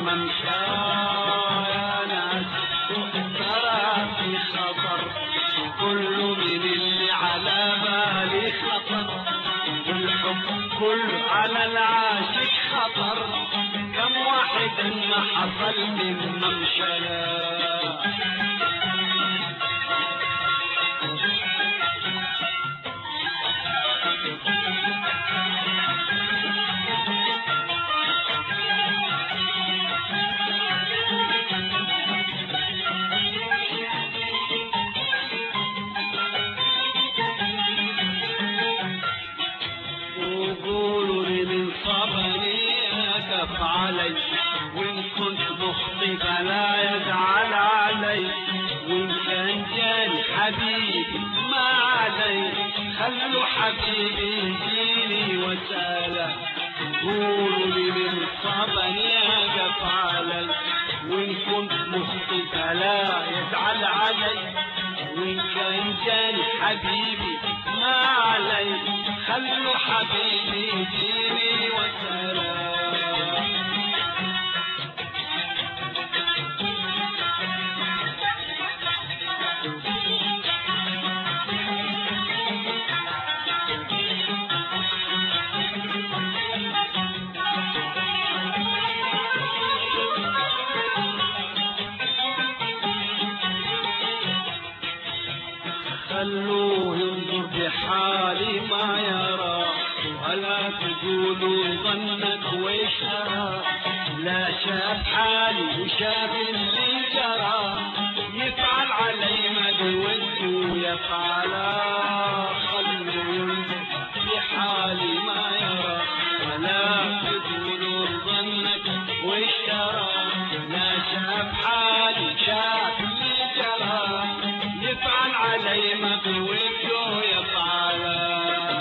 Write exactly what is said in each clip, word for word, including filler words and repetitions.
ممشى يا ناس ترى في خطر كله من اللي على بالي خطر والحب كله على العاشق خطر كم واحد ما حصل من ممشى علي وإن كنت مخطئ فلا يزعل علي وإن كان جاني حبيبي ما علي خلوا حبيبي يجيني وسأله قولوا لي من صابني أقف علي وإن كنت مخطئ فلا يزعل علي وإن كان جاني حبيبي ما علي خلوا حبيبي يجيني وسأله خلوه ينظر بحالي ما يرى ولا تقولوا ظنك ويش ترى لا شاف حالي وشاف اللي جرى يفعل علي ما بوده يفعل خلوه ينظر بحالي ما يرى ولا تقولوا ظنك ويش ترى لا شاف حالي شاف اللي جرى يفعل علي ما بوده يفعل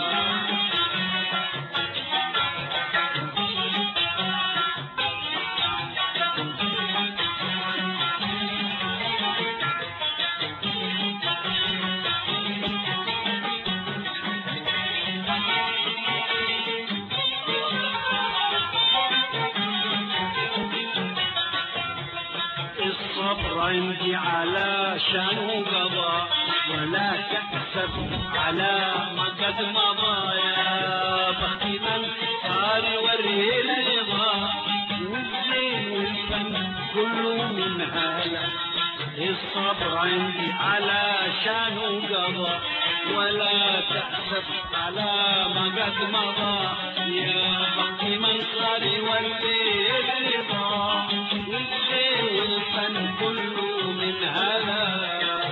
الصبر عندي على شان قضاء ولا تأسف على ما قد مضى يا بختي من صار يوريه الرضا والزين والفن كله من هلا الصبر عندي على شان قضاء ولا تأسف على ما قد مضى يا بختي من صار يوريه الرضا والزين والفن كله من هلا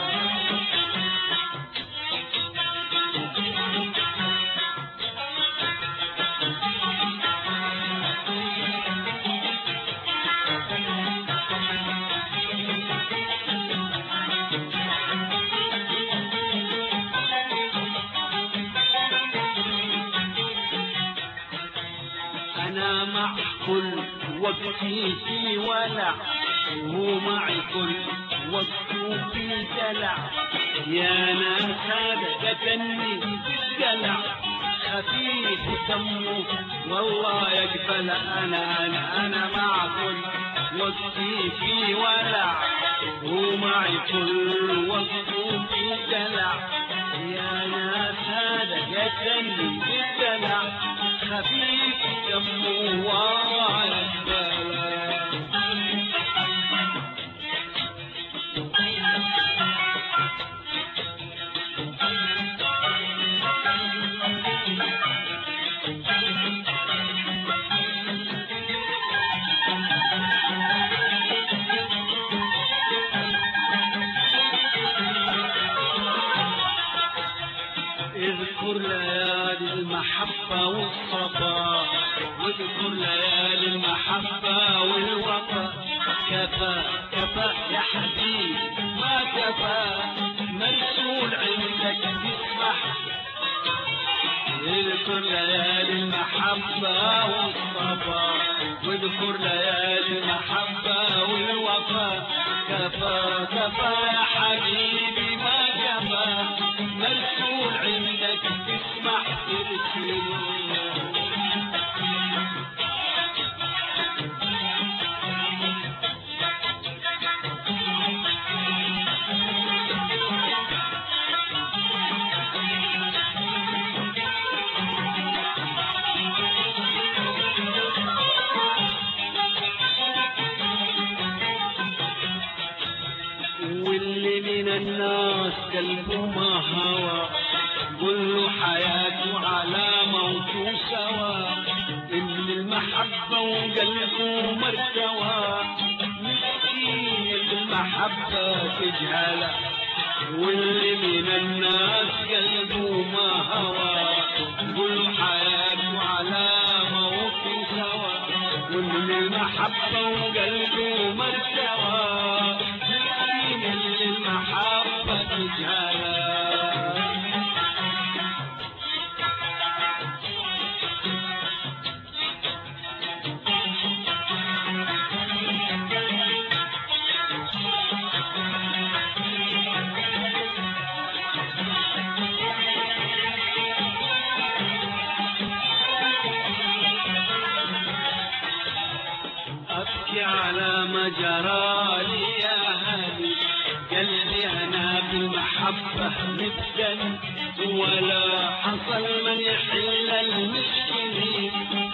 أنا مع كل وقتي في ولع وهو معي كل وقته في دلع يا ناس هذا قتلني بالدلع خفيف دمه والله يقبل أنا أنا أنا مع كل وقتي في ولع وهو معي كل وقته في دلع يا ناس هذا قتلني بالدلع خفيف دمه والله يقبل اذكر ليالي المحبة والصفا واذكر ليالي المحبة والوفا كفى كفى يا حبيبي ما كفى مرسول عندك تسمح اذكر ليالي المحبة والصفا واذكر ليالي المحبة والوفا كفى كفى يا حبيبي ما كفى مرسول عندك تسمح ترسل قلبه ما هوى قل له حياته على موته سوا إن المحبة وقلبه مرتوى مسكين المحبة تجهله واللي من الناس قلبه ما هوى قل له حياته على موته سوا وإن المحبة وقلبه مرتوى مسكين المحبة تجهله أبكي على ما جرى لي يا هادي قلبي أنا بالمحبة جدا ولا حصل من يحل المشكلين